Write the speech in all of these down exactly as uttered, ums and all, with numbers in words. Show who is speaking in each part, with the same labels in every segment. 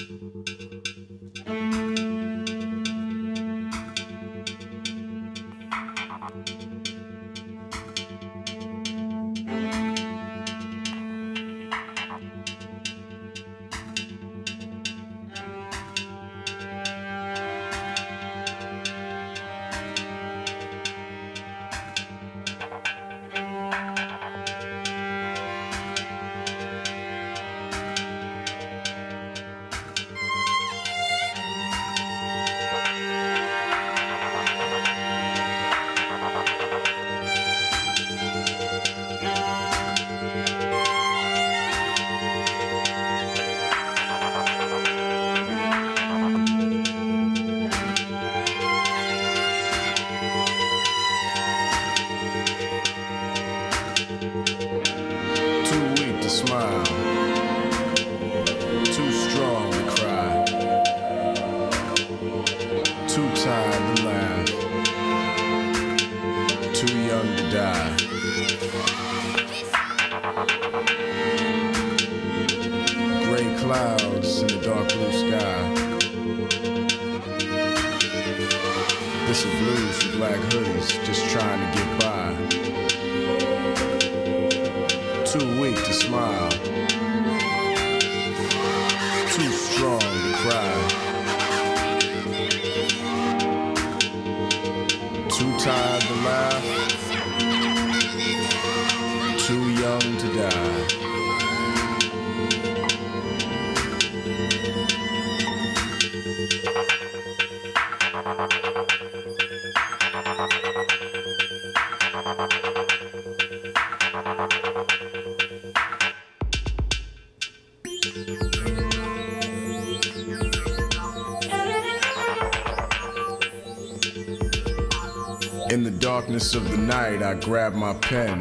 Speaker 1: In the darkness of the night, I grab my pen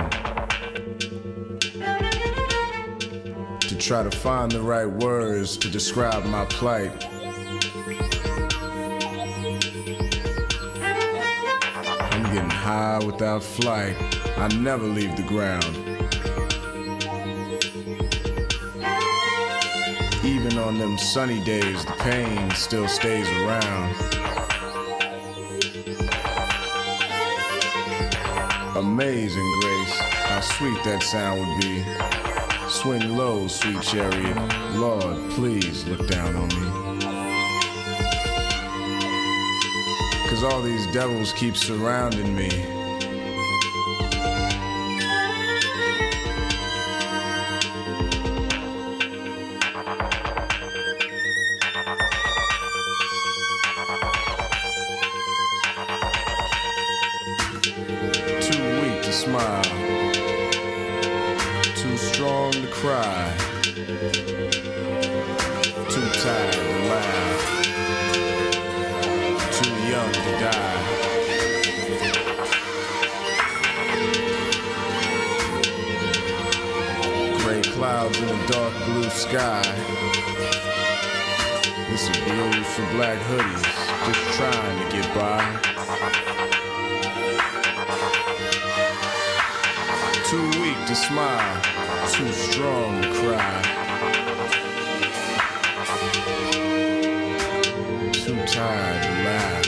Speaker 1: to try to find the right words to describe my plight. I'm getting high without flight. I never leave the ground. Even on them sunny days, the pain still stays around. Amazing grace, how sweet that sound would be. Swing low, sweet chariot. Lord, please look down on me. 'Cause all these devils keep surrounding me. Smile, too strong to cry, too tired to laugh, too young to die. Gray clouds in a dark blue sky. This is blues for black hoodies, just trying to get by. Too weak to smile, too strong to cry, too tired to laugh,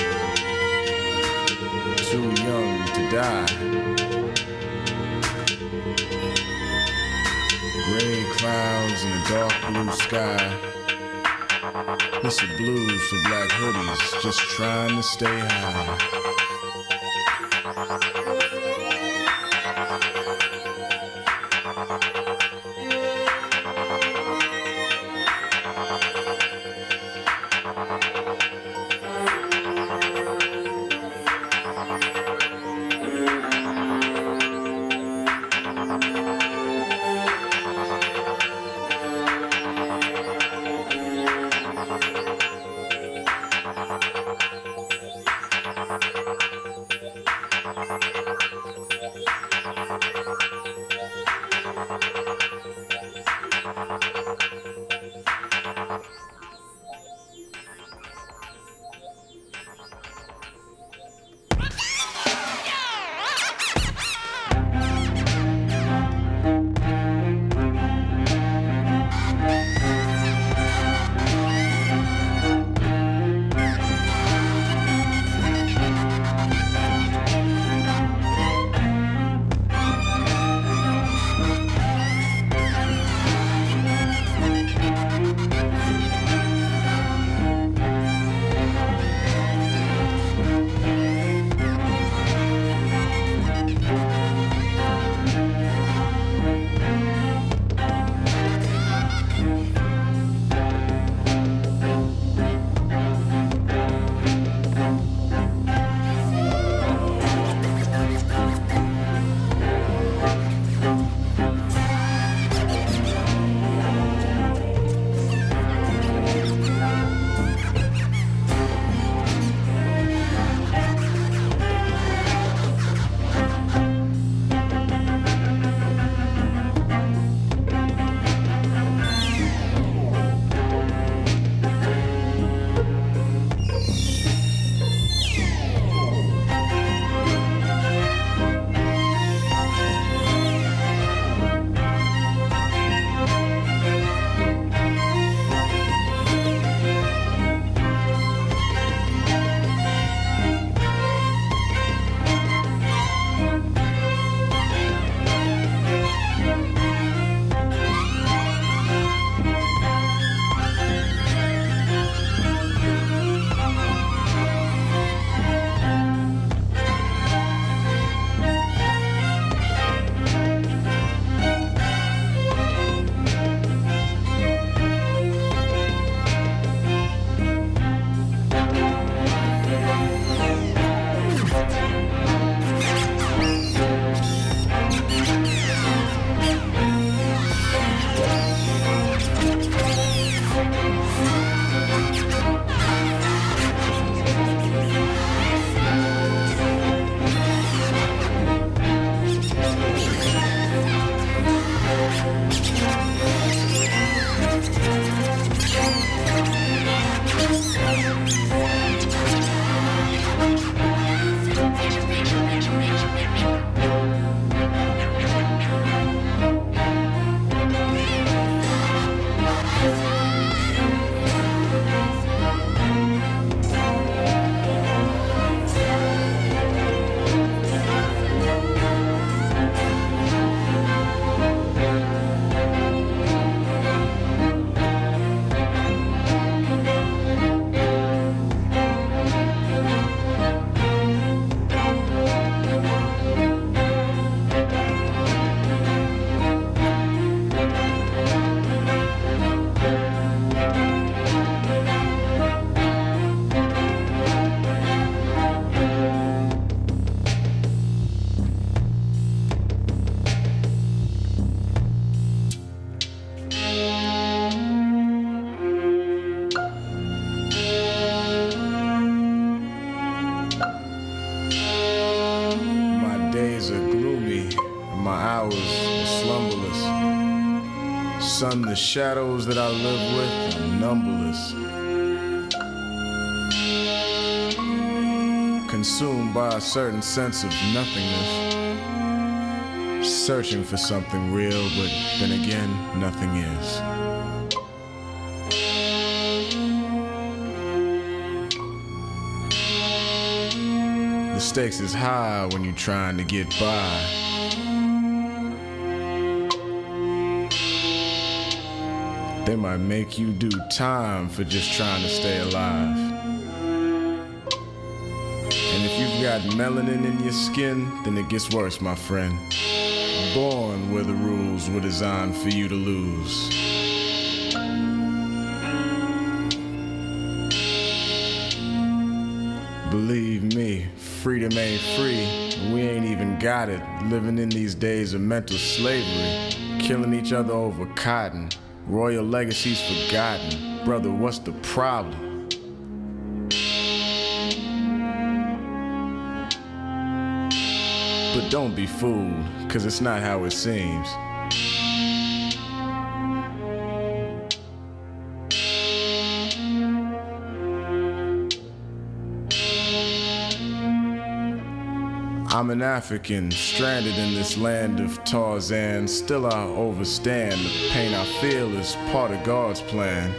Speaker 1: too young to die. Gray clouds in a dark blue sky. This is blues for black hoodies, just trying to stay high.
Speaker 2: Thank you.
Speaker 1: Son, the shadows that I live with are numberless, consumed by a certain sense of nothingness, searching for something real, but then again, nothing is. The stakes is high when you're trying to get by. They might make you do time for just trying to stay alive. And if you've got melanin in your skin, then it gets worse, my friend. Born where the rules were designed for you to lose. Believe me, freedom ain't free. We ain't even got it. Living in these days of mental slavery, killing each other over cotton. Royal legacies forgotten. Brother, what's the problem? But don't be fooled, cause it's not how it seems. I'm an African, stranded in this land of Tarzan. Still I overstand the pain I feel is part of God's plan.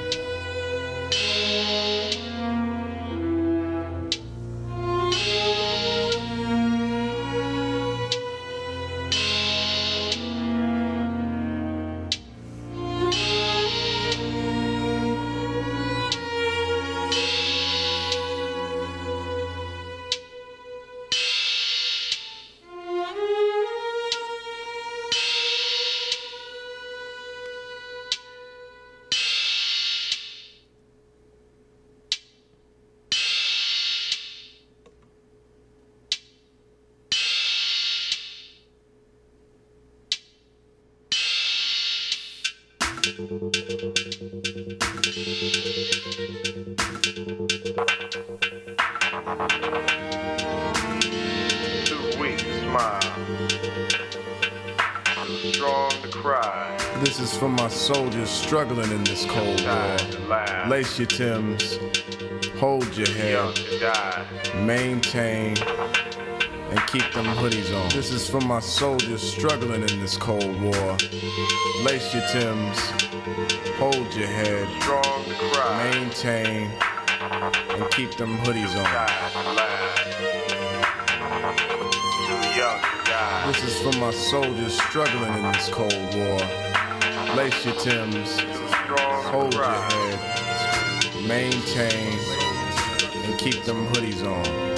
Speaker 2: Too weak to smile, too strong to cry.
Speaker 1: This is for my soldiers struggling in this cold war. Lace your Timbs, hold your head, maintain, and keep them hoodies on. This is for my soldiers struggling in this cold war. Lace your Timbs, hold your head,
Speaker 2: Strong to cry.
Speaker 1: maintain, and keep them hoodies on.
Speaker 2: Too young to die.
Speaker 1: This is for my soldiers struggling in this cold war. Lace your Timbs,
Speaker 2: Too strong to
Speaker 1: hold your
Speaker 2: cry.
Speaker 1: head, maintain, and keep them hoodies on.